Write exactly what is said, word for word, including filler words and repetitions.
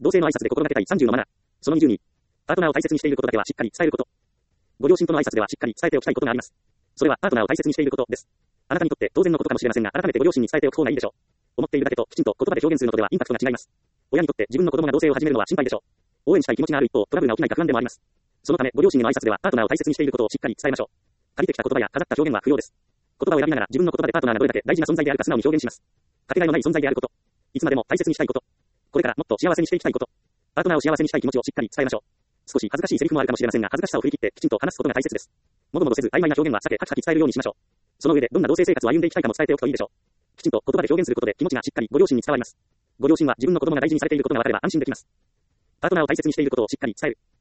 同性の挨拶で心がけたいさんじゅうのマナー。そのにじゅうに。パートナーを大切にしていることだけはしっかり伝えること。ご両親との挨拶ではしっかり伝えておきたいことがあります。それはパートナーを大切にしていることです。あなたにとって当然のことかもしれませんが、改めてご両親に伝えておく方がいいでしょう。思っているだけときちんと言葉で表現するのとではインパクトが違います。親にとって自分の子供が同棲を始めるのは心配でしょう。応援したい気持ちがある一方、トラブルが起きないか不安でもあります。そのため、ご両親への挨拶ではパートナーを大切にしていることをしっかり伝えましょう。借りてきた言葉や飾った表現は不要です。言葉を選びながら自分の言葉でパートナーがどれだけ大事な存在であるか素直に表現します。かけがえのない存在であること。いつまでも大切にしたいこと。これからもっと幸せにしていきたいこと。パートナーを幸せにしたい気持ちをしっかり伝えましょう。少し恥ずかしいセリフもあるかもしれませんが、恥ずかしさを振り切ってきちんと話すことが大切です。もどもどせず曖昧な表現は避け、はきはき伝えるようにしましょう。その上でどんな同棲生活を歩んでいきたいかも伝えておくといいでしょう。きちんと言葉で表現することで気持ちがしっかりご両親に伝わります。ご両親は自分の子供が大事にされていることが分かれば安心できます。パートナーを大切にしていることをしっかり伝える。